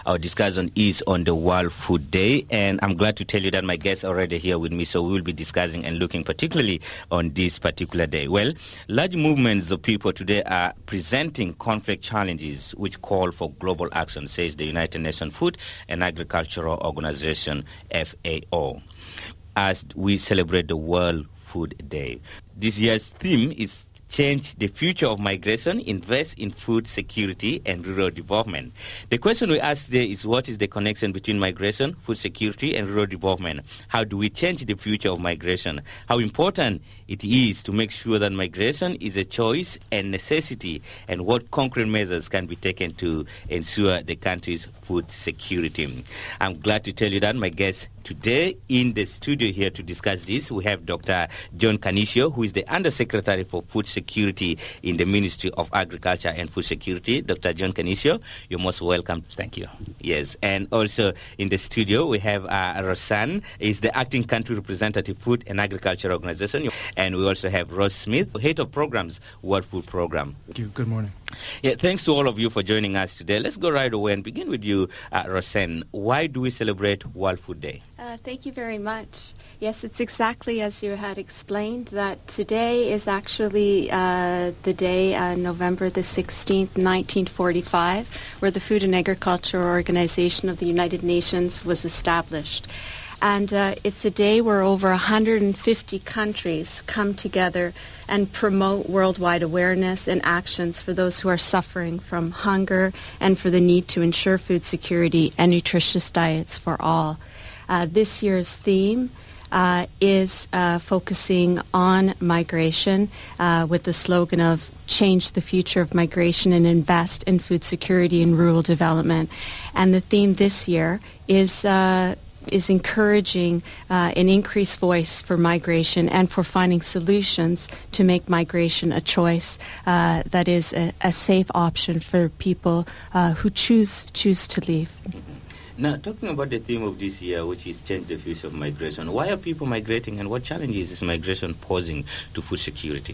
Our discussion is on the World Food Day, and I'm glad to tell you that my guests are already here with me, so we will be discussing and looking particularly on this particular day. Well, large movements of people today are presenting conflict challenges which call for global action, says the United Nations Food and Agricultural Organization, FAO, as we celebrate the World Food Day. This year's theme is Change the Future of Migration, Invest in Food Security and Rural Development. The question we ask today is, what is the connection between migration, food security and rural development? How do we change the future of migration? How important it is to make sure that migration is a choice and necessity, and what concrete measures can be taken to ensure the country's food security. I'm glad to tell you that my guest today in the studio here to discuss this, we have Dr. John Canisiio, who is the Undersecretary for Food Security in the Ministry of Agriculture and Food Security. Dr. John Canisiio, you're most welcome. Thank you. Yes, and also in the studio we have Rosanne, is the Acting Country Representative, Food and Agriculture Organization. And we also have Ross Smith, Head of Programs, World Food Program. Thank you. Good morning. Yeah, thanks to all of you for joining us today. Let's go right away and begin with you, Rosanne. Why do we celebrate World Food Day? Thank you very much. Yes, it's exactly as you had explained, that today is actually the day, November the 16th, 1945, where the Food and Agriculture Organization of the United Nations was established. And it's a day where over 150 countries come together and promote worldwide awareness and actions for those who are suffering from hunger and for the need to ensure food security and nutritious diets for all. This year's theme is focusing on migration with the slogan of Change the Future of Migration and Invest in Food Security and Rural Development. And the theme this year is encouraging an increased voice for migration and for finding solutions to make migration a choice that is a safe option for people who choose to leave. Now, talking about the theme of this year, which is Change the Future of Migration, why are people migrating and what challenges is migration posing to food security?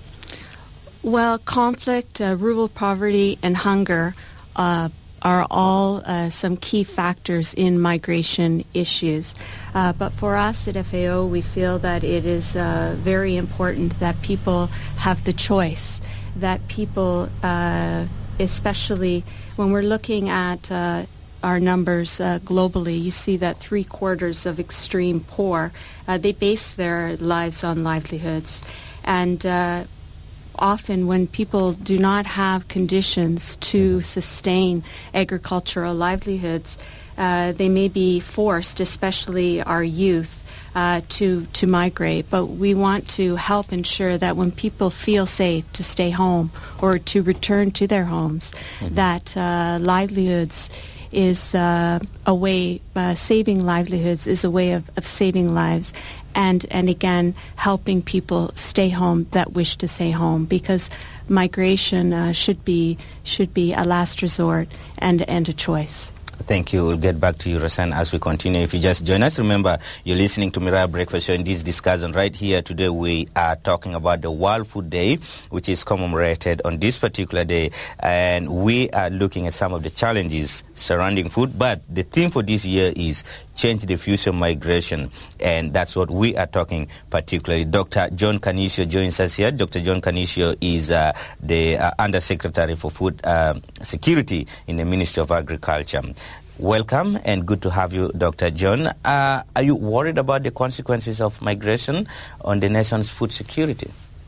Well, conflict, rural poverty, and hunger are all some key factors in migration issues. But for us at FAO, we feel that it is very important that people have the choice, that people, especially when we're looking at our numbers globally, you see that 3/4 of extreme poor, they base their lives on livelihoods. And often when people do not have conditions to sustain agricultural livelihoods, they may be forced, especially our youth, to migrate. But we want to help ensure that when people feel safe to stay home or to return to their homes, that livelihoods is a way, saving livelihoods is a way of saving lives. And again, helping people stay home that wish to stay home, because migration should be a last resort and a choice. Thank you. We'll get back to you, Rosanne, as we continue. If you just join us, remember, you're listening to Mirai Breakfast Show in this discussion right here. Today we are talking about the World Food Day, which is commemorated on this particular day. And we are looking at some of the challenges surrounding food. But the theme for this year is Change the Future of Migration. And that's what we are talking particularly. Dr. John Canisiio joins us here. Dr. John Canisiio is the Undersecretary for Food Security in the Ministry of Agriculture. Welcome and good to have you, Dr. John. Are you worried about the consequences of migration on the nation's food security?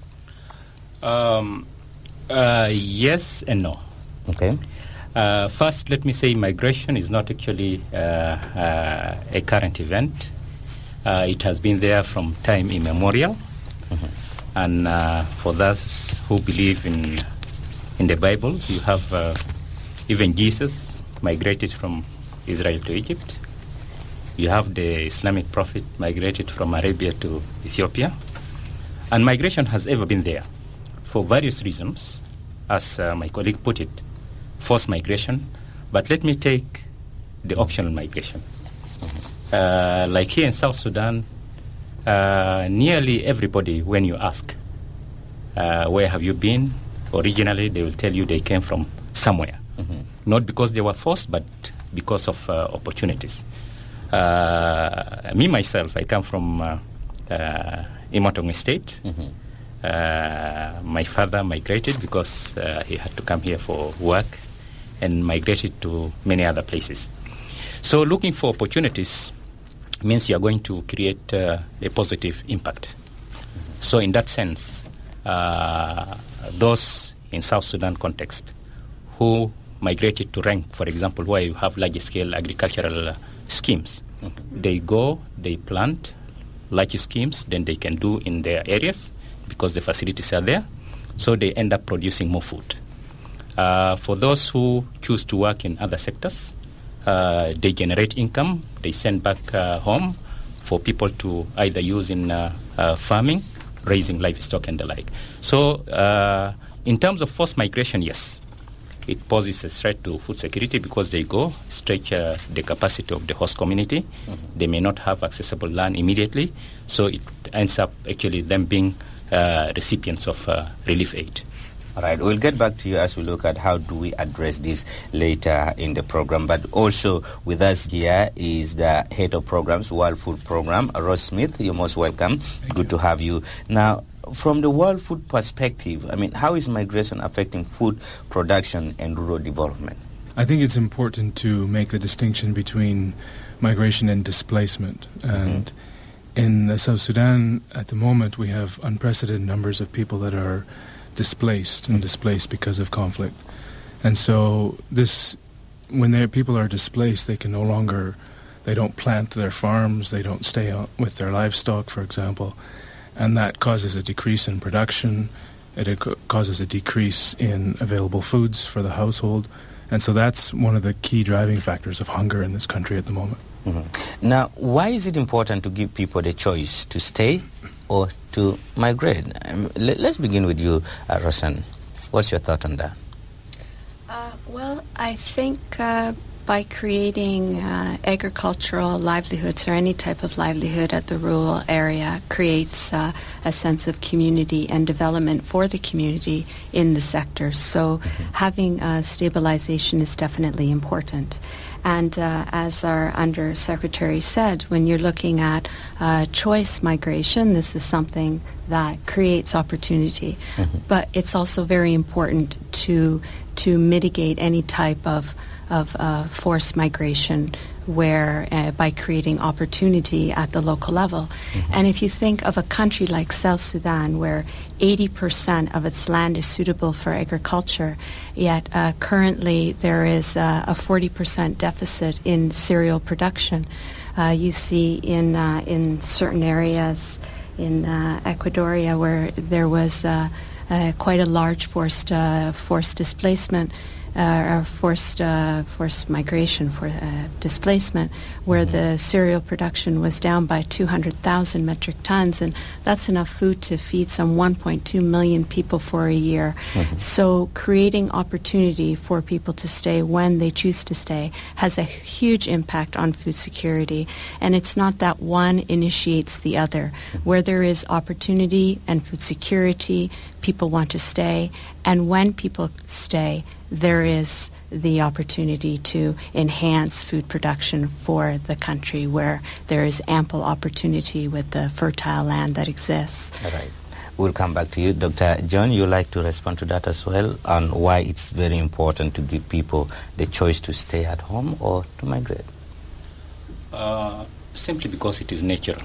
Yes and no. Okay. First, let me say migration is not actually a current event. It has been there from time immemorial. And for those who believe in the Bible, you have even Jesus migrated from Israel to Egypt. You have the Islamic prophet migrated from Arabia to Ethiopia. And migration has ever been there for various reasons, as my colleague put it, forced migration. But let me take the optional migration. Like here in South Sudan, nearly everybody, when you ask, where have you been? Originally, they will tell you they came from somewhere. Not because they were forced, but because of opportunities. Me, myself, I come from Imotongo State. My father migrated because he had to come here for work and migrated to many other places. So looking for opportunities means you are going to create a positive impact. So in that sense, those in South Sudan context who migrated to Reng, for example, where you have large-scale agricultural schemes, they go, they plant large schemes, then they can do in their areas because the facilities are there, so they end up producing more food. For those who choose to work in other sectors, they generate income, they send back home for people to either use in farming, raising livestock and the like. So in terms of forced migration, yes, it poses a threat to food security because they go stretch the capacity of the host community. They may not have accessible land immediately, so it ends up actually them being recipients of relief aid. All right, we'll get back to you as we look at how do we address this later in the program. But also with us here is the head of programs, World Food Program, Ross Smith. You're most welcome. Good to have you. Now, from the World Food perspective, I mean, how is migration affecting food production and rural development? I think it's important to make the distinction between migration and displacement. And in South Sudan, at the moment, we have unprecedented numbers of people that are displaced and displaced because of conflict. And so when people are displaced, they can no longer, they don't plant their farms, they don't stay with their livestock, for example, and that causes a decrease in production, it causes a decrease in available foods for the household, and so that's one of the key driving factors of hunger in this country at the moment. Now, why is it important to give people the choice to stay or to migrate? Let's begin with you, Rosan. What's your thought on that? Well, I think by creating agricultural livelihoods or any type of livelihood at the rural area creates a sense of community and development for the community in the sector. So having stabilization is definitely important. And as our Undersecretary said, when you're looking at choice migration, this is something that creates opportunity. But it's also very important to mitigate any type of forced migration where by creating opportunity at the local level. And if you think of a country like South Sudan where 80% of its land is suitable for agriculture, yet currently there is a 40% deficit in cereal production. You see in certain areas in Ecuadoria where there was quite a large forced displacement, or forced migration, for displacement, where the cereal production was down by 200,000 metric tons, and that's enough food to feed some 1.2 million people for a year. So creating opportunity for people to stay when they choose to stay has a huge impact on food security, and it's not that one initiates the other. Where there is opportunity and food security, people want to stay, and when people stay, there is the opportunity to enhance food production for the country where there is ample opportunity with the fertile land that exists. All right. We'll come back to you. Dr. John, you'd like to respond to that as well on why it's very important to give people the choice to stay at home or to migrate? Simply because it is natural.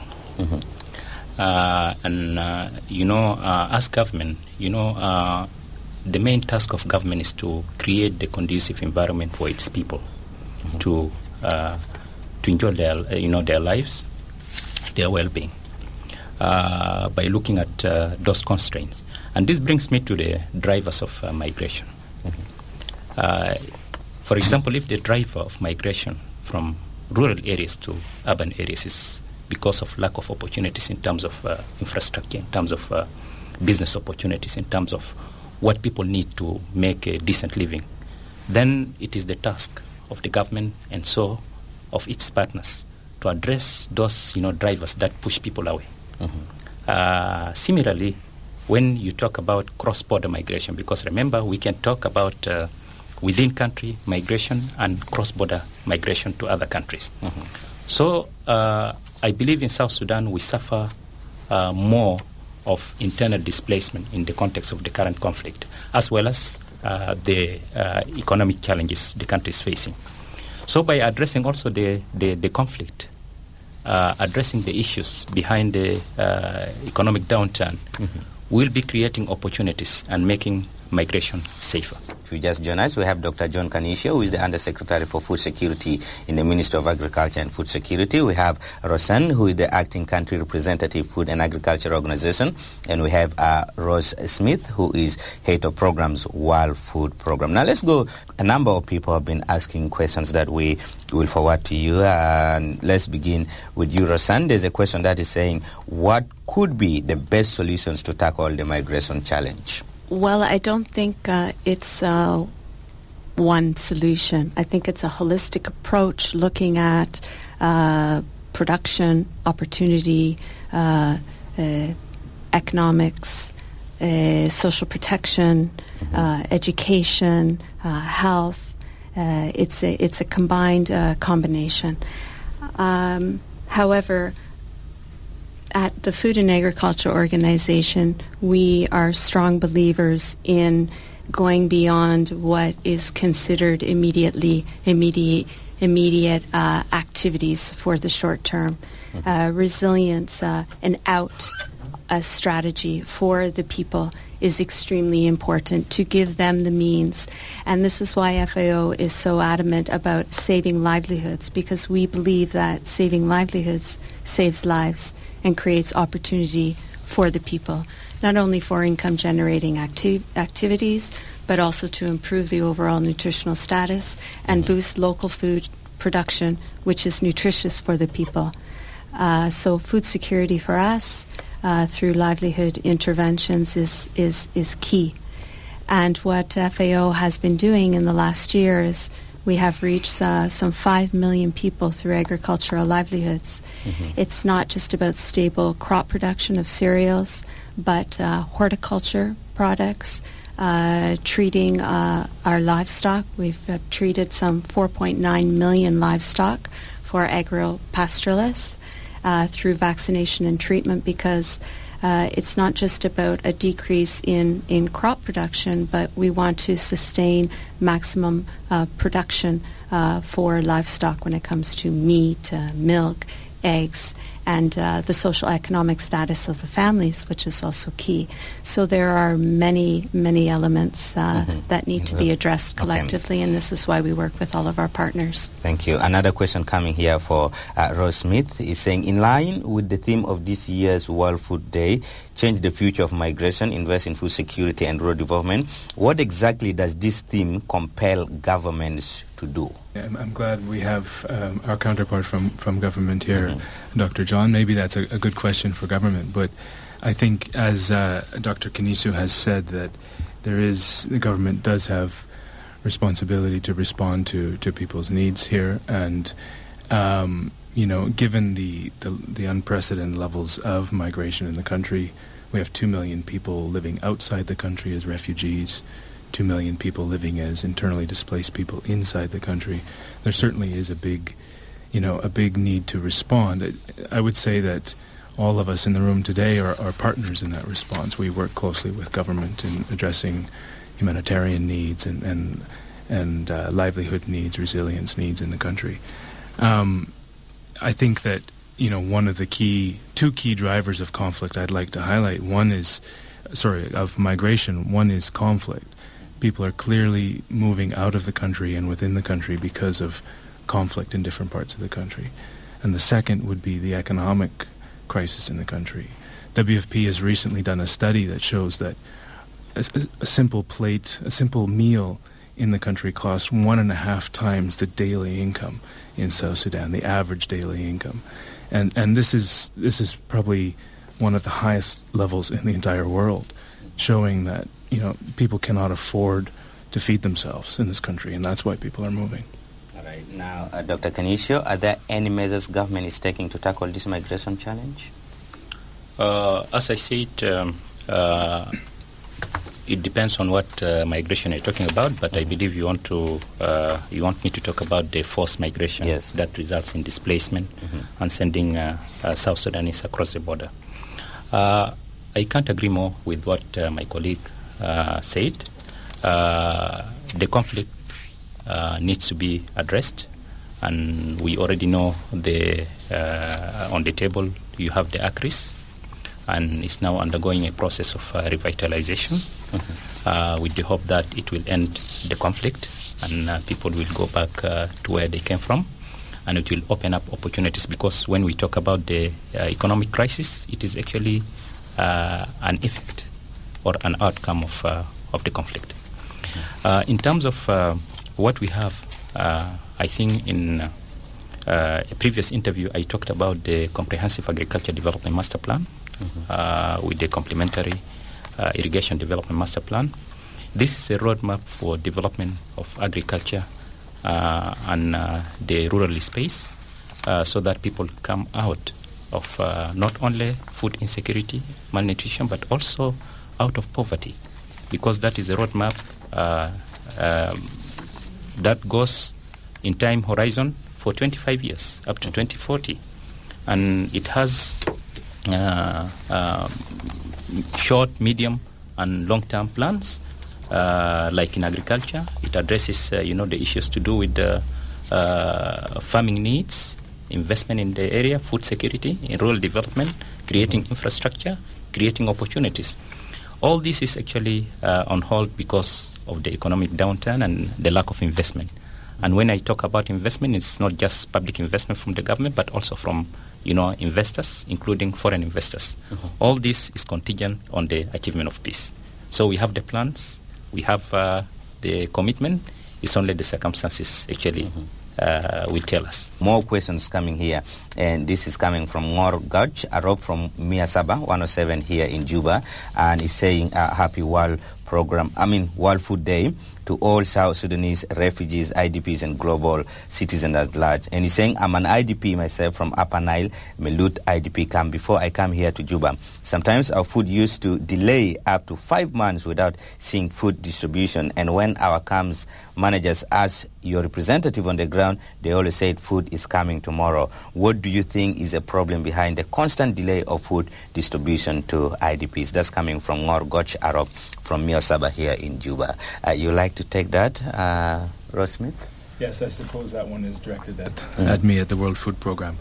As government, the main task of government is to create the conducive environment for its people to enjoy their lives, their well-being, by looking at those constraints. And this brings me to the drivers of migration. For example, if the driver of migration from rural areas to urban areas is because of lack of opportunities in terms of infrastructure, in terms of business opportunities, in terms of what people need to make a decent living, then it is the task of the government and so of its partners to address those drivers that push people away. Similarly, when you talk about cross-border migration, because remember, we can talk about within country migration and cross-border migration to other countries. So I believe in South Sudan we suffer more of internal displacement in the context of the current conflict, as well as the economic challenges the country is facing. So by addressing also the conflict, addressing the issues behind the economic downturn, we'll be creating opportunities and making migration safer. If you just join us, we have Dr. John Kanisio, who is the Undersecretary for Food Security in the Ministry of Agriculture and Food Security. We have Rosanne, who is the Acting Country Representative, Food and Agriculture Organization. And we have Rose Smith, who is Head of Programs, World Food Program. Now let's go. A number of people have been asking questions that we will forward to you. And let's begin with you, Rosanne. There's a question that is saying, what could be the best solutions to tackle the migration challenge? Well, I don't think it's one solution. I think it's a holistic approach looking at production, opportunity, economics, social protection, education, health. It's a combined combination. However, at the Food and Agriculture Organization, we are strong believers in going beyond what is considered immediate activities for the short term. Resilience, an out strategy for the people is extremely important to give them the means. And this is why FAO is so adamant about saving livelihoods, because we believe that saving livelihoods saves lives and creates opportunity for the people, not only for income-generating activities, but also to improve the overall nutritional status and boost local food production, which is nutritious for the people. So food security for us through livelihood interventions is key. And what FAO has been doing in the last year is we have reached some 5 million people through agricultural livelihoods. It's not just about stable crop production of cereals, but horticulture products, treating our livestock. We've treated some 4.9 million livestock for agro-pastoralists through vaccination and treatment, because it's not just about a decrease in crop production, but we want to sustain maximum production for livestock when it comes to meat, milk, eggs, and the social economic status of the families, which is also key. So there are many, many elements that need to be addressed collectively, and this is why we work with all of our partners. Thank you. Another question coming here for Rose Smith is saying, in line with the theme of this year's World Food Day, change the future of migration, invest in food security and rural development, what exactly does this theme compel governments to do? I'm glad we have our counterpart from government here, Dr. John. Maybe that's a good question for government, but I think, as Dr. Kanisio has said, that the government does have responsibility to respond to people's needs here, and given the unprecedented levels of migration in the country, we have 2 million people living outside the country as refugees, 2 million people living as internally displaced people inside the country. There certainly is a big need to respond. I would say that all of us in the room today are partners in that response. We work closely with government in addressing humanitarian needs and livelihood needs, resilience needs in the country. I think that one of the two key drivers of conflict I'd like to highlight. Of migration. One is conflict. People are clearly moving out of the country and within the country because of conflict in different parts of the country. And the second would be the economic crisis in the country. WFP has recently done a study that shows that a simple meal in the country costs 1.5 times the daily income in South Sudan, the average daily income. And this is probably one of the highest levels in the entire world, showing that people cannot afford to feed themselves in this country, and that's why people are moving. All right. Now, Dr. Kanisio, are there any measures government is taking to tackle this migration challenge? As I said, it depends on what migration you're talking about, but I believe you want me to talk about the forced migration that results in displacement and sending South Sudanese across the border. I can't agree more with what my colleague said. The conflict needs to be addressed, and we already know on the table you have the ACRIS, and it's now undergoing a process of revitalization with the hope that it will end the conflict and people will go back to where they came from, and it will open up opportunities, because when we talk about the economic crisis, it is actually an effect or an outcome of the conflict. In terms of what we have, I think in a previous interview I talked about the Comprehensive Agriculture Development Master Plan with the Complementary Irrigation Development Master Plan. This is a roadmap for development of agriculture and the rural space so that people come out of not only food insecurity, malnutrition, but also out of poverty, because that is a roadmap that goes in time horizon for 25 years, up to 2040. And it has short, medium, and long-term plans. Like in agriculture, it addresses, the issues to do with the farming needs, investment in the area, food security, in rural development, creating infrastructure, creating opportunities. All this is actually on hold because of the economic downturn and the lack of investment. And when I talk about investment, it's not just public investment from the government, but also from, investors, including foreign investors. All this is contingent on the achievement of peace. So we have the plans, we have the commitment. It's only the circumstances actually will tell us. More questions coming here, and this is coming from Ngor Gaj Arop from Miasaba 107 here in Juba, and he's saying happy World Food Day to all South Sudanese refugees, IDPs, and global citizens at large. And he's saying, I'm an IDP myself from Upper Nile, Melut IDP camp. Before I come here to Juba, sometimes our food used to delay up to 5 months without seeing food distribution. And when our camps managers ask your representative on the ground, they always said food is coming tomorrow. What do you think is a problem behind the constant delay of food distribution to IDPs? That's coming from Ngor Gaj Arop from Miasaba here in Juba. You like to take that, Ross Smith? Yes, I suppose that one is directed at me at the World Food Programme.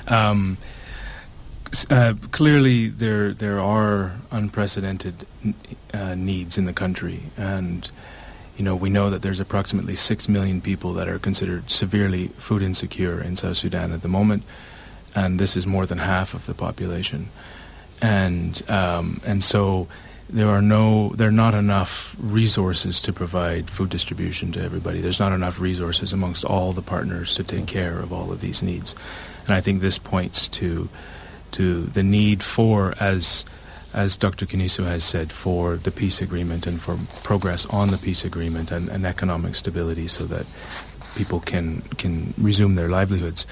Clearly, there are unprecedented needs in the country, and we know that there's approximately 6 million people that are considered severely food insecure in South Sudan at the moment, and this is more than half of the population, and so there are not enough resources to provide food distribution to everybody. There's not enough resources amongst all the partners to take care of all of these needs. And I think this points to the need for, as Dr. Kinisu has said, for the peace agreement and for progress on the peace agreement and economic stability so that people can resume their livelihoods.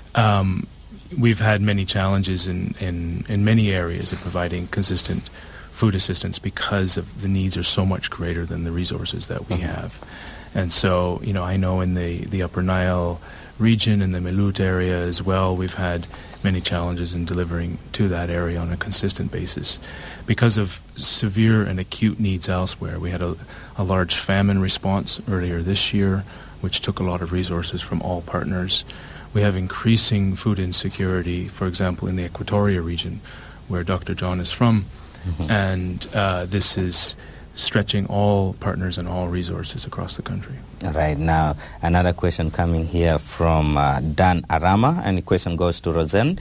We've had many challenges in many areas of providing consistent food assistance because of the needs are so much greater than the resources that we have. And so, I know in the Upper Nile region, in the Melut area as well, we've had many challenges in delivering to that area on a consistent basis. Because of severe and acute needs elsewhere, we had a large famine response earlier this year, which took a lot of resources from all partners. We have increasing food insecurity, for example, in the Equatoria region, where Dr. John is from, and this is stretching all partners and all resources across the country. Right. Now, another question coming here from Dan Arama, and the question goes to Rosan,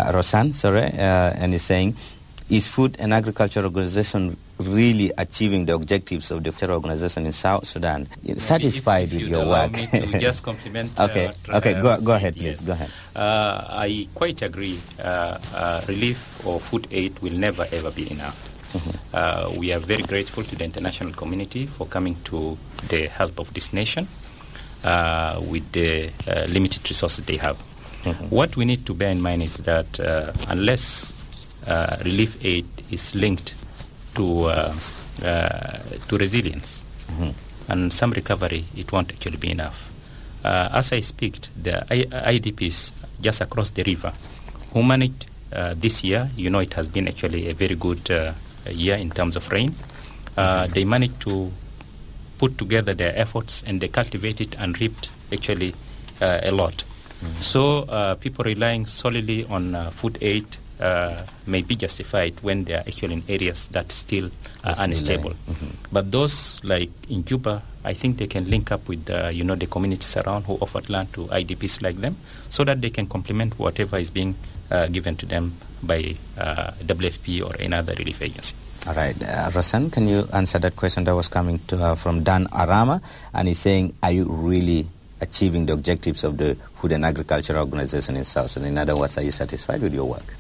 and he's saying, is Food and Agriculture Organization really achieving the objectives of the organization in South Sudan? Satisfied with your work? Me to just compliment. Okay. Go ahead, please. Go ahead. I quite agree. Relief or food aid will never ever be enough. We are very grateful to the international community for coming to the help of this nation with the limited resources they have. What we need to bear in mind is that unless relief aid is linked to resilience. And some recovery, it won't actually be enough. As I speak, the IDPs just across the river who managed this year, it has been actually a very good year in terms of rain. They managed to put together their efforts and they cultivated and reaped actually a lot. So people relying solely on food aid may be justified when they are actually in areas that still are unstable. But those like in Juba, I think they can link up with the communities around who offered land to IDPs like them, so that they can complement whatever is being given to them by WFP or another relief agency. All right, Rasan, can you answer that question that was coming from Dan Arama? And he's saying, are you really achieving the objectives of the Food and Agriculture Organization in South Sudan? In other words, are you satisfied with your work?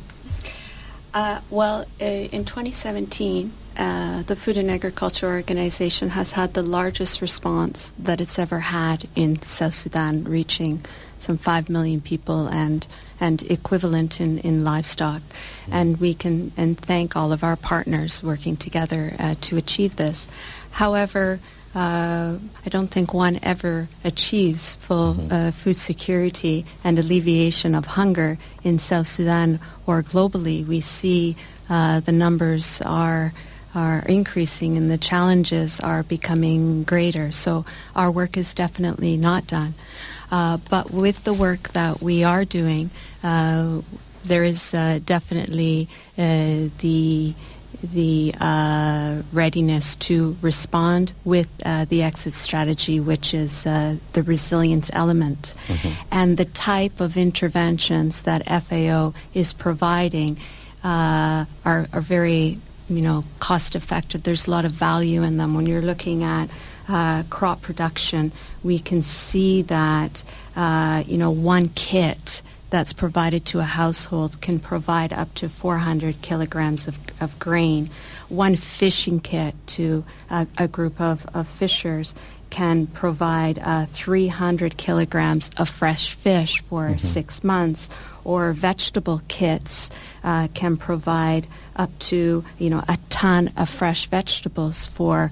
In 2017, the Food and Agriculture Organization has had the largest response that it's ever had in South Sudan, reaching some 5 million people and equivalent in livestock. And we can thank all of our partners working together to achieve this. However, I don't think one ever achieves full food security and alleviation of hunger in South Sudan or globally. We see the numbers are increasing and the challenges are becoming greater. So our work is definitely not done. But with the work that we are doing, there is definitely the readiness to respond with the exit strategy, which is the resilience element. And the type of interventions that FAO is providing are very, cost effective. There's a lot of value in them. When you're looking at crop production, we can see that, one kit that's provided to a household can provide up to 400 kilograms of grain. One fishing kit to a group of fishers can provide 300 kilograms of fresh fish for 6 months. Or vegetable kits can provide up to a ton of fresh vegetables for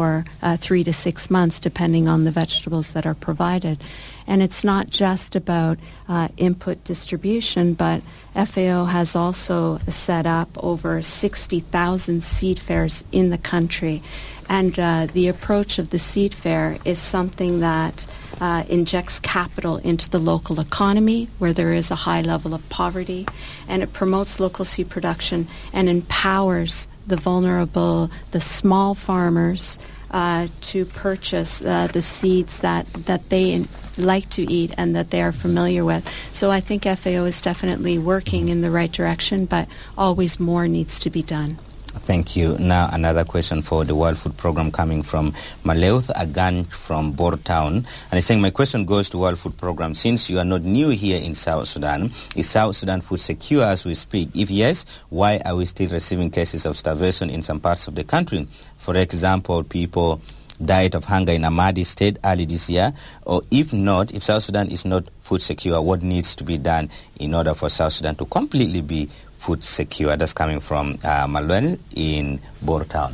3 to 6 months, depending on the vegetables that are provided. And it's not just about input distribution, but FAO has also set up over 60,000 seed fairs in the country. And the approach of the seed fair is something that injects capital into the local economy where there is a high level of poverty, and it promotes local seed production and empowers the vulnerable, the small farmers to purchase the seeds that they like to eat and that they are familiar with. So I think FAO is definitely working in the right direction, but always more needs to be done. Thank you. Now another question for the World Food Programme coming from Maleuth Agan from Bortown. And he's saying, my question goes to World Food Programme. Since you are not new here in South Sudan, is South Sudan food secure as we speak? If yes, why are we still receiving cases of starvation in some parts of the country? For example, people died of hunger in Amadi State early this year. Or if not, if South Sudan is not food secure, what needs to be done in order for South Sudan to completely be food secure? That's coming from Manuel in Bortown.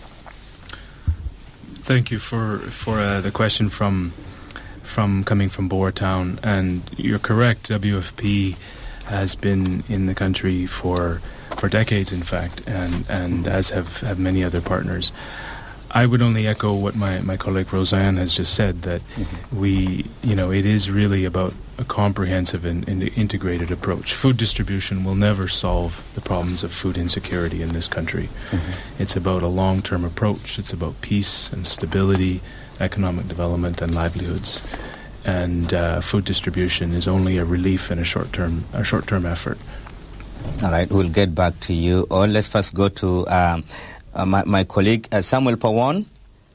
Thank you for the question from coming from Bortown. And you're correct, WFP has been in the country for decades, in fact, and as have many other partners. I would only echo what my colleague Roseanne has just said, that it is really about a comprehensive and integrated approach. Food distribution will never solve the problems of food insecurity in this country. It's about a long-term approach. It's about peace and stability, economic development and livelihoods. And food distribution is only a relief and a short-term effort. All right, we'll get back to you. Or let's first go to my colleague Samuel Pawon.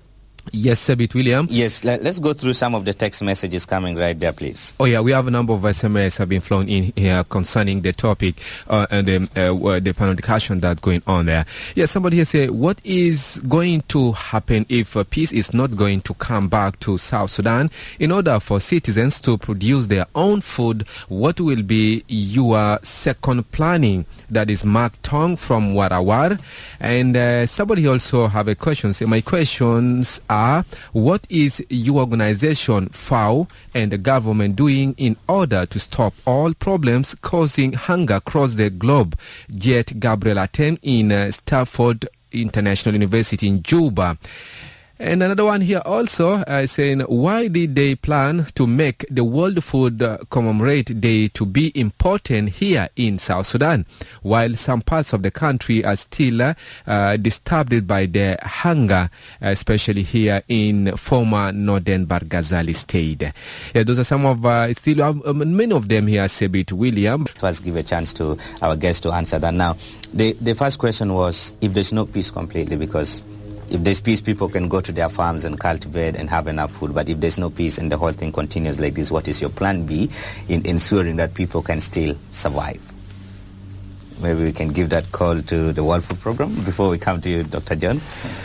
Yes, Sebit William. Yes, let's go through some of the text messages coming right there, please. Oh yeah, we have a number of SMS have been flown in here concerning the topic and the panel discussion that's going on there. Yeah, somebody here say, what is going to happen if peace is not going to come back to South Sudan? In order for citizens to produce their own food, what will be your second planning? That is Mark Tong from Warawar. And somebody also have a question. Say, my questions are, what is your organization, FAO, and the government doing in order to stop all problems causing hunger across the globe? Jet Gabriel Atem in Stafford International University in Juba. And another one here also saying, why did they plan to make the World Food Commemorate Day to be important here in South Sudan, while some parts of the country are still disturbed by the hunger, especially here in former Northern Barghazali state? Yeah, those are some of, many of them here, Sebit William. Let's give a chance to our guests to answer that. Now, the first question was, if there's no peace completely, because if there's peace, people can go to their farms and cultivate and have enough food. But if there's no peace and the whole thing continues like this, what is your plan B in ensuring that people can still survive? Maybe we can give that call to the World Food Program before we come to you, Dr. John.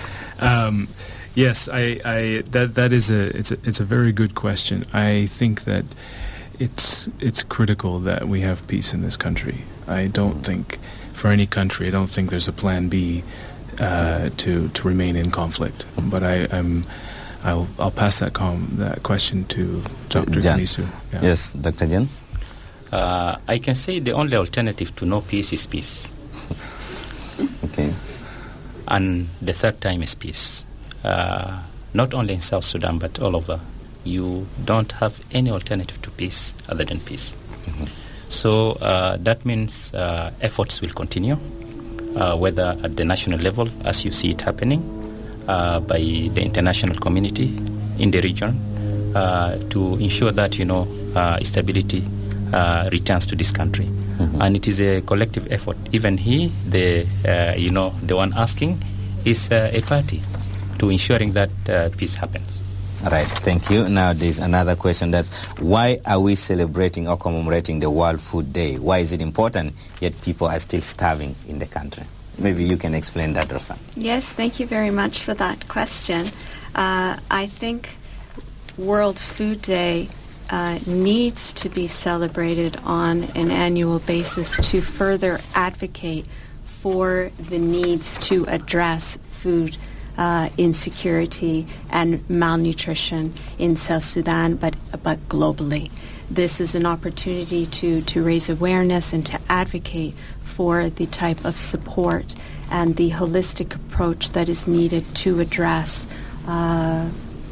Yes, that is it's a very good question. I think that it's critical that we have peace in this country. I don't think for any country, I don't think there's a plan B to remain in conflict. But I'll pass that question to Dr. Damisu. Yeah. Yes, Dr. Jan. I can say the only alternative to no peace is peace. Okay. And the third time is peace. Not only in South Sudan but all over. You don't have any alternative to peace other than peace. Mm-hmm. So that means efforts will continue. Whether at the national level, as you see it happening, by the international community in the region, to ensure that, stability returns to this country. Mm-hmm. And it is a collective effort. Even he, the one asking, is a party to ensuring that peace happens. All right, thank you. Now there's another question, that's why are we celebrating or commemorating the World Food Day? Why is it important, yet people are still starving in the country? Maybe you can explain that, Rosa. Yes, thank you very much for that question. I think World Food Day needs to be celebrated on an annual basis to further advocate for the needs to address food insecurity and malnutrition in South Sudan, but globally. This is an opportunity to raise awareness and to advocate for the type of support and the holistic approach that is needed to address the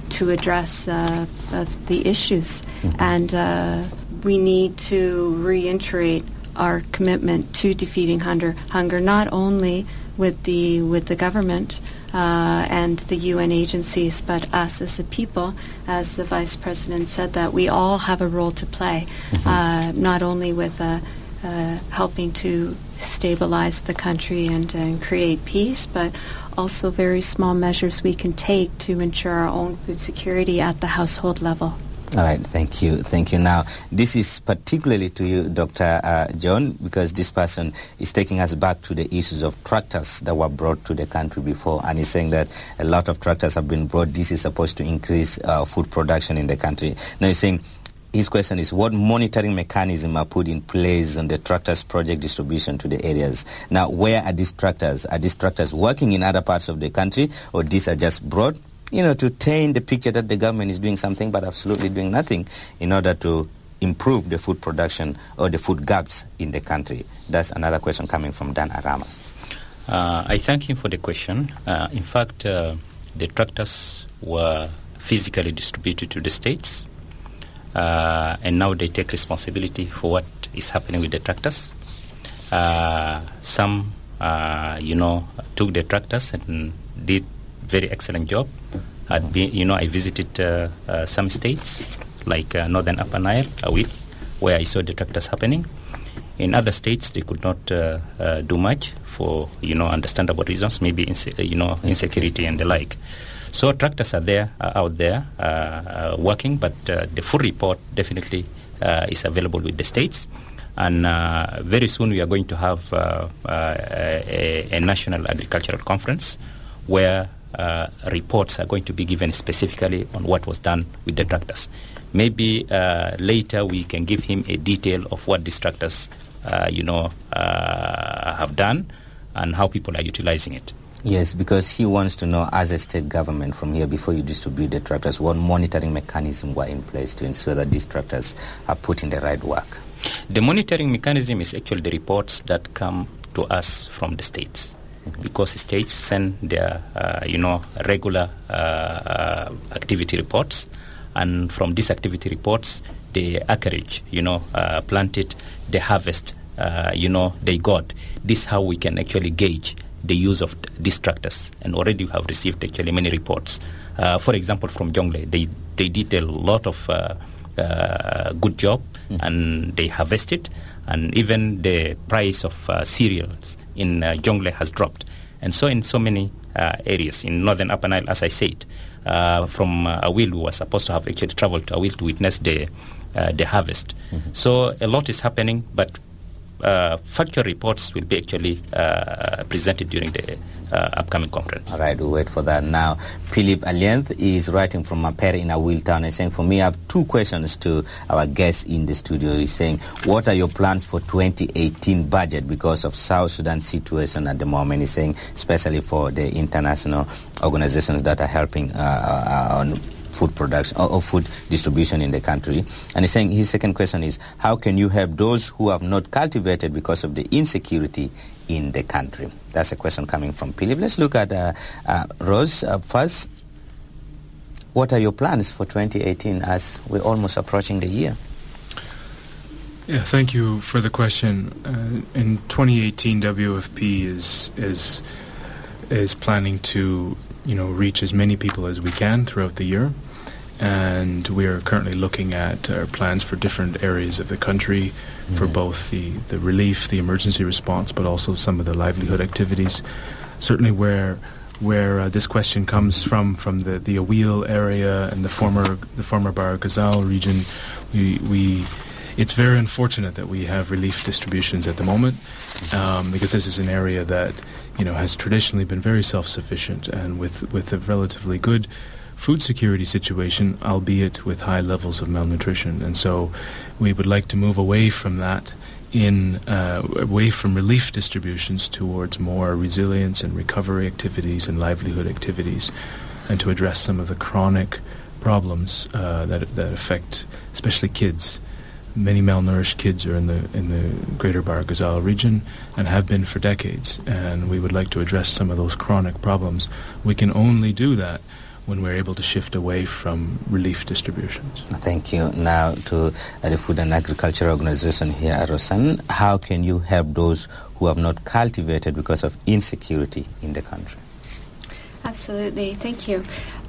issues. Mm-hmm. And we need to reiterate our commitment to defeating hunger not only with the government and the UN agencies, but us as a people, as the Vice President said, that we all have a role to play, not only with helping to stabilize the country and create peace, but also very small measures we can take to ensure our own food security at the household level. All right, thank you. Thank you. Now, this is particularly to you, Dr. John, because this person is taking us back to the issues of tractors that were brought to the country before, and he's saying that a lot of tractors have been brought. This is supposed to increase food production in the country. Now, he's saying, his question is, what monitoring mechanism are put in place on the tractors project distribution to the areas? Now, where are these tractors? Are these tractors working in other parts of the country, or these are just brought to taint the picture that the government is doing something but absolutely doing nothing in order to improve the food production or the food gaps in the country? That's another question coming from Dan Arama. I thank him for the question. In fact, the tractors were physically distributed to the states, and now they take responsibility for what is happening with the tractors. Some, took the tractors and did very excellent job. I visited some states like Northern Upper Nile, Awil, where I saw the tractors happening. In other states, they could not do much for understandable reasons, maybe insecurity and the like. So tractors are out there working, but the full report definitely is available with the states. And very soon we are going to have a national agricultural conference where reports are going to be given specifically on what was done with the tractors. Maybe later we can give him a detail of what these tractors, have done and how people are utilizing it. Yes, because he wants to know, as a state government from here, before you distribute the tractors, what monitoring mechanism were in place to ensure that these tractors are put in the right work. The monitoring mechanism is actually the reports that come to us from the states, because states send their, regular activity reports, and from these activity reports, the acreage, planted, the harvest, they got. This is how we can actually gauge the use of these tractors, and already we have received actually many reports. For example, from Jonglei, they did a lot of good job, and they harvested, and even the price of cereals in Jonglei has dropped. And so in so many areas in northern Upper Nile, as I said, from Awil, we were supposed to have actually traveled to Awil to witness the harvest. So a lot is happening, but factual reports will be actually presented during the upcoming conference. All right, we'll wait for that now. Philip Alienth is writing from Mapere in Awil town and saying, for me, I have two questions to our guests in the studio. He's saying, what are your plans for 2018 budget because of South Sudan's situation at the moment? He's saying, especially for the international organizations that are helping on food production or food distribution in the country. And he's saying his second question is, how can you help those who have not cultivated because of the insecurity in the country? That's a question coming from Philip. Let's look at Rose first. What are your plans for 2018 as we're almost approaching the year? Yeah, thank you for the question. In 2018, WFP is planning to reach as many people as we can throughout the year, and we are currently looking at our plans for different areas of the country for both the relief, the emergency response, but also some of the livelihood activities. Certainly where this question comes from the Awil area and the former Bahr Ghazal region, it's very unfortunate that we have relief distributions at the moment, because this is an area that has traditionally been very self-sufficient and with a relatively good food security situation, albeit with high levels of malnutrition. And so we would like to move away from that, away from relief distributions towards more resilience and recovery activities and livelihood activities, and to address some of the chronic problems that affect especially kids. Many malnourished kids are in the greater Bahr Ghazal region and have been for decades, and we would like to address some of those chronic problems. We can only do that when we're able to shift away from relief distributions. Thank you. Now to the Food and Agriculture Organization here at Rosan. How can you help those who have not cultivated because of insecurity in the country? Absolutely. Thank you.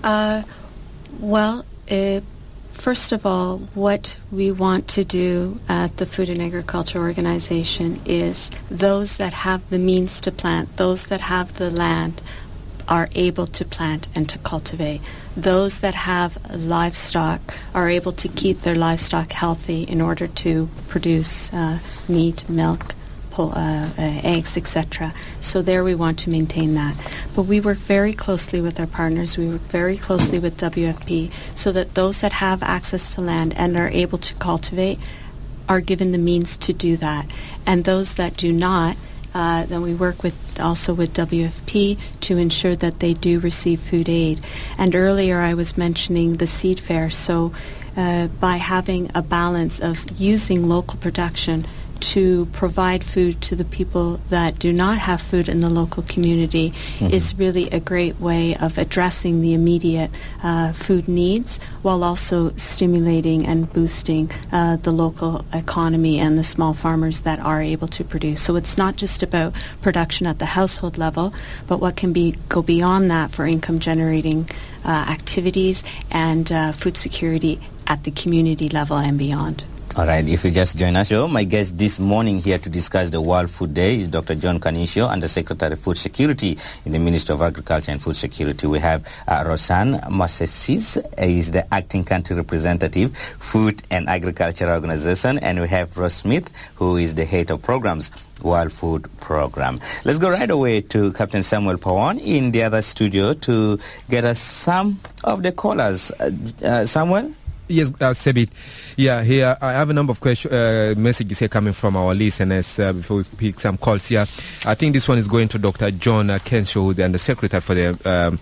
First of all, what we want to do at the Food and Agriculture Organization is those that have the means to plant, those that have the land, are able to plant and to cultivate. Those that have livestock are able to keep their livestock healthy in order to produce meat, milk, eggs, etc. So there we want to maintain that. But we work very closely with our partners. We work very closely with WFP so that those that have access to land and are able to cultivate are given the means to do that. And those that do not, then we work also with WFP to ensure that they do receive food aid. And earlier I was mentioning the seed fair. So by having a balance of using local production to provide food to the people that do not have food in the local community is really a great way of addressing the immediate food needs while also stimulating and boosting the local economy and the small farmers that are able to produce. So it's not just about production at the household level, but what can go beyond that for income generating activities and food security at the community level and beyond. All right, if you just join us, my guest this morning here to discuss the World Food Day is Dr. John Kanisio, Undersecretary of Food Security in the Ministry of Agriculture and Food Security. We have Rosanne Mossesis, is the Acting Country Representative, Food and Agriculture Organization, and we have Ross Smith, who is the Head of Programs, World Food Program. Let's go right away to Captain Samuel Pawan in the other studio to get us some of the callers. Samuel? Yes, Sebit. Yeah, here I have a number of messages here coming from our listeners before we pick some calls here. I think this one is going to Dr. John Kanisio, the Undersecretary for the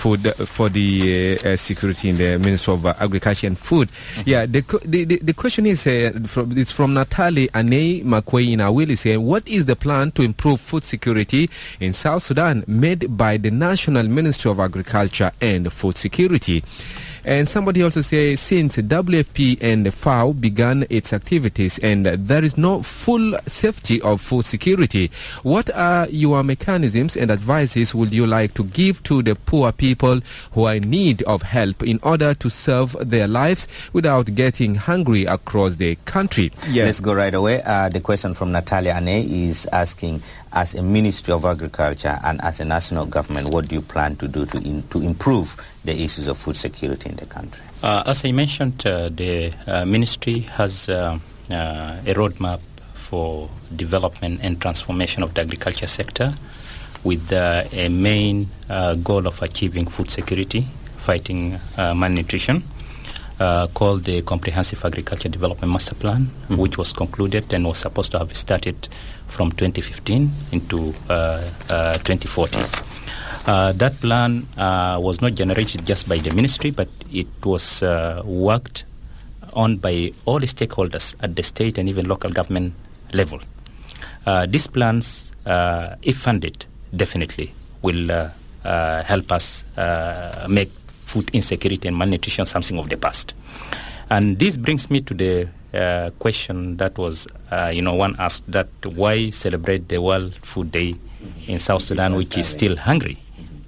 security in the Ministry of Agriculture and Food. Mm-hmm. Yeah, the question is it's from Natalie Ane Makwei in Awili saying, what is the plan to improve food security in South Sudan made by the National Ministry of Agriculture and Food Security? And somebody also says, since WFP and FAO began its activities and there is no full safety of food security, what are your mechanisms and advices would you like to give to the poor people who are in need of help in order to serve their lives without getting hungry across the country? Yes. Let's go right away. The question from Natalia Ane is asking, as a Ministry of Agriculture and as a national government, what do you plan to do to improve the issues of food security in the country? As I mentioned, the ministry has a roadmap for development and transformation of the agriculture sector with a main goal of achieving food security, fighting malnutrition, called the Comprehensive Agriculture Development Master Plan, mm-hmm. which was concluded and was supposed to have started from 2015 into 2014. That plan was not generated just by the ministry, but it was worked on by all the stakeholders at the state and even local government level. These plans, if funded, definitely will help us make food insecurity and malnutrition something of the past. And this brings me to the question that was, one asked that why celebrate the World Food Day in South Sudan, which is still hungry?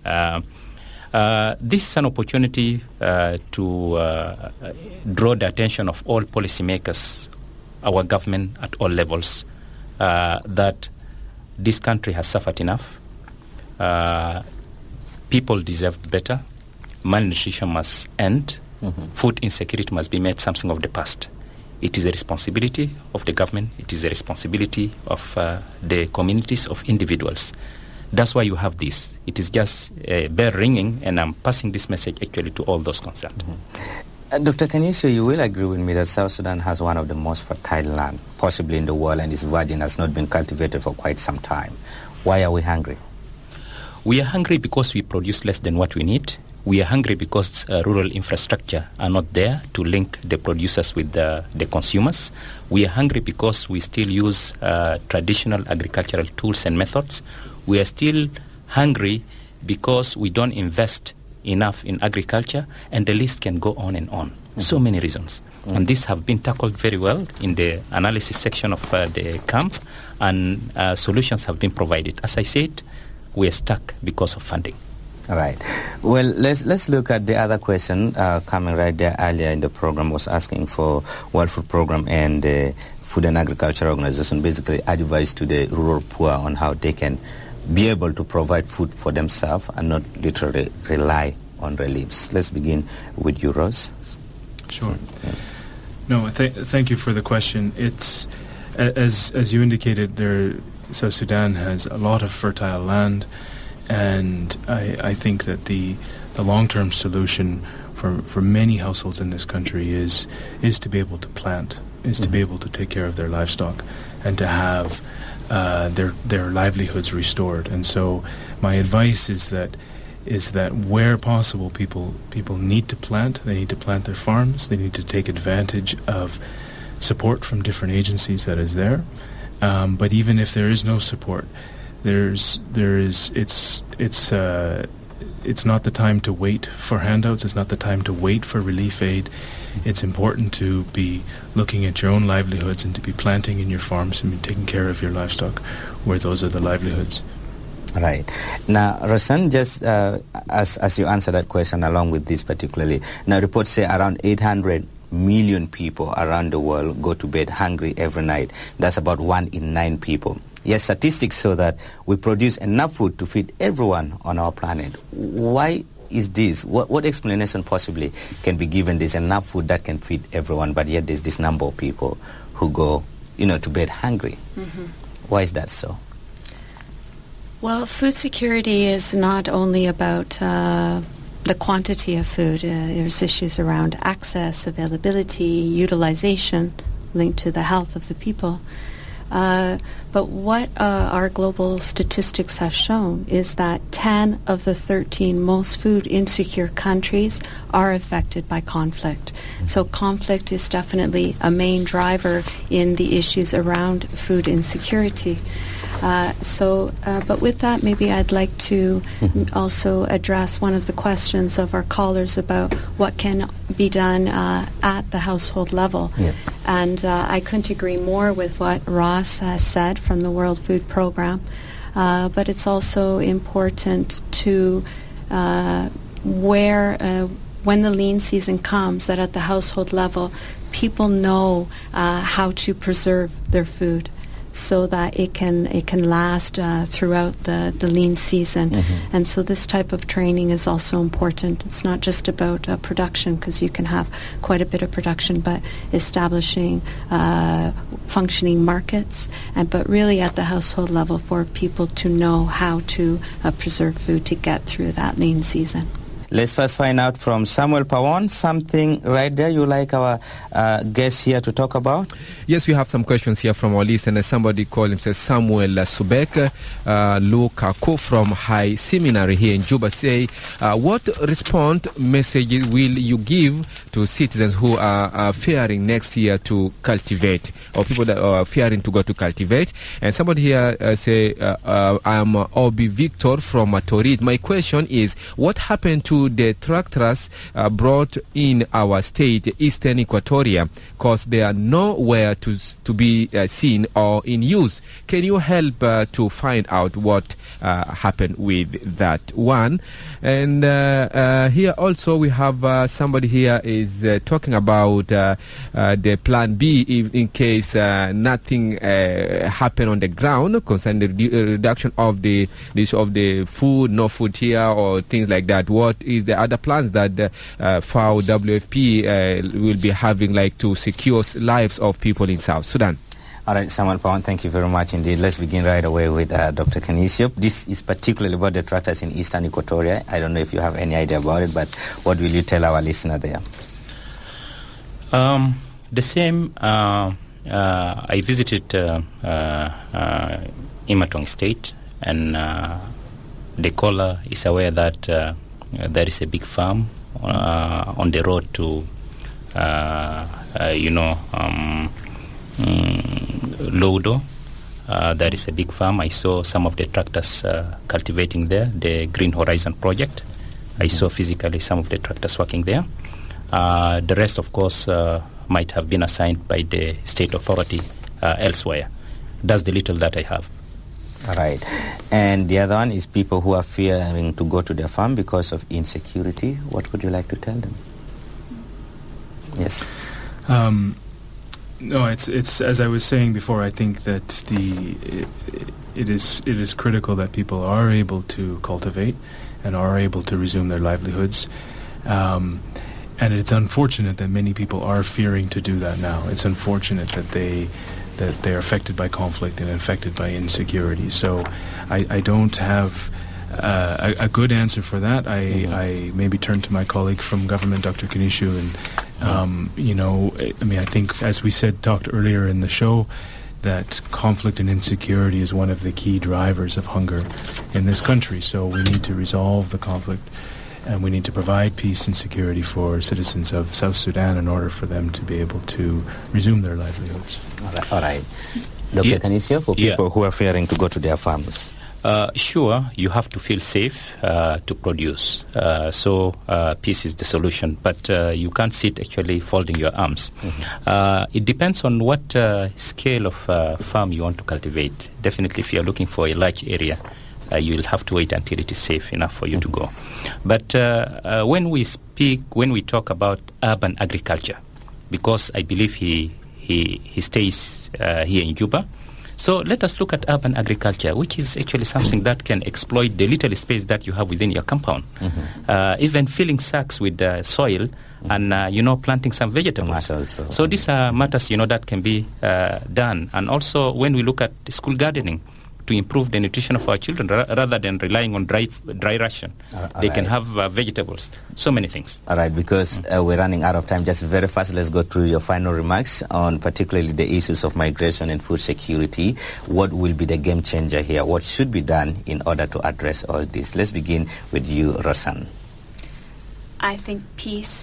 This is an opportunity to draw the attention of all policymakers, our government at all levels, that this country has suffered enough. People deserve better. Malnutrition must end. Mm-hmm. Food insecurity must be made something of the past. It is a responsibility of the government. It is a responsibility of the communities, of individuals. That's why you have this. It is just a bell ringing, and I'm passing this message actually to all those concerned. Mm-hmm. Dr. Kanisio, you will agree with me that South Sudan has one of the most fertile land possibly in the world, and its virgin has not been cultivated for quite some time. Why are we hungry? We are hungry because we produce less than what we need. We are hungry because rural infrastructure are not there to link the producers with the consumers. We are hungry because we still use traditional agricultural tools and methods. We are still hungry because we don't invest enough in agriculture, and the list can go on and on. Mm-hmm. So many reasons. Mm-hmm. And these have been tackled very well in the analysis section of the camp, and solutions have been provided. As I said, we are stuck because of funding. All right. Well, let's look at the other question coming right there earlier in the program, was asking for World Food Program and Food and Agriculture Organization, basically advice to the rural poor on how they can be able to provide food for themselves and not literally rely on reliefs. Let's begin with you, Ross. Sure. Yeah. No, thank you for the question. It's, as you indicated, South Sudan has a lot of fertile land. And I think that the long-term solution for many households in this country is to be able to plant, is to be able to take care of their livestock, and to have their livelihoods restored. And so my advice is that where possible, people need to plant. They need to plant their farms. They need to take advantage of support from different agencies that is there. But even if there is no support, it's not the time to wait for handouts. It's not the time to wait for relief aid. It's important to be looking at your own livelihoods and to be planting in your farms and be taking care of your livestock where those are the livelihoods. Right. Now, Rosanne, just as you answer that question along with this particularly, now reports say around 800 million people around the world go to bed hungry every night. That's about 1 in 9 people. Yes, statistics show that we produce enough food to feed everyone on our planet. Why is this? What explanation possibly can be given? There's enough food that can feed everyone, but yet there's this number of people who go, to bed hungry. Mm-hmm. Why is that so? Well, food security is not only about the quantity of food. There's issues around access, availability, utilization linked to the health of the people. But what our global statistics have shown is that 10 of the 13 most food insecure countries are affected by conflict. So conflict is definitely a main driver in the issues around food insecurity. But with that, maybe I'd like to also address one of the questions of our callers about what can be done at the household level. Yes. And I couldn't agree more with what Ross has said from the World Food Program. But it's also important to when the lean season comes, that at the household level, people know how to preserve their food, so that it can last throughout the lean season. Mm-hmm. And so this type of training is also important. It's not just about production, because you can have quite a bit of production, but establishing functioning markets, but really at the household level for people to know how to preserve food to get through that lean season. Let's first find out from Samuel Pawon, something right there you like our guest here to talk about? Yes, we have some questions here from our listener. Somebody called himself Samuel Subek Lukaku from High Seminary here in Juba. Say, what response message will you give to citizens who are fearing next year to cultivate, or people that are fearing to go to cultivate? And somebody here say, I'm Obi Victor from Matorit. My question is, what happened to the tractors brought in our state, Eastern Equatoria, because they are nowhere to be seen or in use? Can you help to find out what happened with that one? And here also we have somebody here is talking about the plan B in case nothing happened on the ground concerning the reduction of the food, no food here or things like that. What is the other plans that FAO WFP will be having, like to secure lives of people in South Sudan? All right, Samuel Pawon, thank you very much indeed. Let's begin right away with Dr. Canisiop. This is particularly about the tractors in Eastern Equatoria. I don't know if you have any idea about it, but what will you tell our listener there? The same, I visited Imatong State, and the caller is aware that there is a big farm on the road to, Lodo. There is a big farm. I saw some of the tractors cultivating there, the Green Horizon project. I saw physically some of the tractors working there. The rest, of course, might have been assigned by the state authority elsewhere. That's the little that I have. All right. And the other one is people who are fearing to go to their farm because of insecurity. What would you like to tell them? Yes. No, it's as I was saying before. I think that it is critical that people are able to cultivate and are able to resume their livelihoods. And it's unfortunate that many people are fearing to do that now. It's unfortunate that they are affected by conflict and affected by insecurity. So I don't have a good answer for that. I maybe turn to my colleague from government, Dr. Canisiop, and I think, as we talked earlier in the show, that conflict and insecurity is one of the key drivers of hunger in this country. So we need to resolve the conflict, and we need to provide peace and security for citizens of South Sudan in order for them to be able to resume their livelihoods. All right. Dr. Canisiop, for people who are fearing to go to their farms. Sure, you have to feel safe to produce. So peace is the solution, but you can't sit actually folding your arms. Mm-hmm. It depends on what scale of farm you want to cultivate. Definitely, if you're looking for a large area, you'll have to wait until it is safe enough for you to go. But when we talk about urban agriculture, because I believe he stays here in Juba. So let us look at urban agriculture, which is actually something that can exploit the little space that you have within your compound. Even filling sacks with soil and, planting some vegetables. So these are matters, that can be done. And also when we look at school gardening, to improve the nutrition of our children rather than relying on dry ration. They can have vegetables, so many things. All right, because we're running out of time, just very fast, let's go through your final remarks on particularly the issues of migration and food security. What will be the game changer here? What should be done in order to address all this? Let's begin with you, Rosanne. I think peace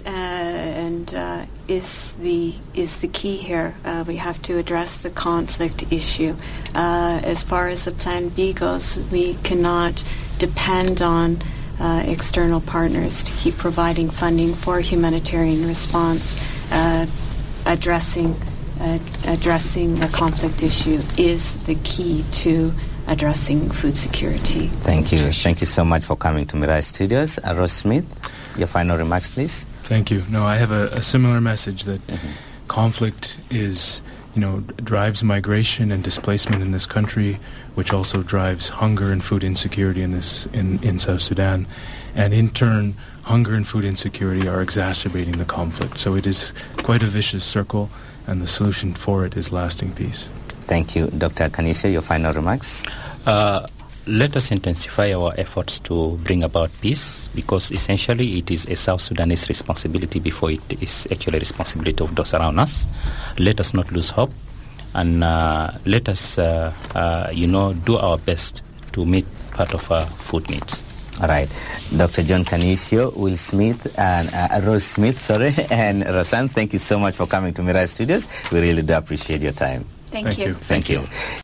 is the key here. We have to address the conflict issue. As far as the Plan B goes, we cannot depend on external partners to keep providing funding for humanitarian response. Addressing the conflict issue is the key to addressing food security. Thank you. Thank you so much for coming to Mirai Studios. Ross Smith, your final remarks, please. Thank you. No, I have a similar message that conflict is, drives migration and displacement in this country, which also drives hunger and food insecurity in South Sudan. And in turn, hunger and food insecurity are exacerbating the conflict. So it is quite a vicious circle, and the solution for it is lasting peace. Thank you. Dr. Kanisio, your final remarks? Let us intensify our efforts to bring about peace, because essentially it is a South Sudanese responsibility before it is actually a responsibility of those around us. Let us not lose hope, and let us, do our best to meet part of our food needs. All right. Dr. John Kanisio, Will Smith, and Rose Smith, and Rosanne, thank you so much for coming to Mirai Studios. We really do appreciate your time. Thank you. Thank you.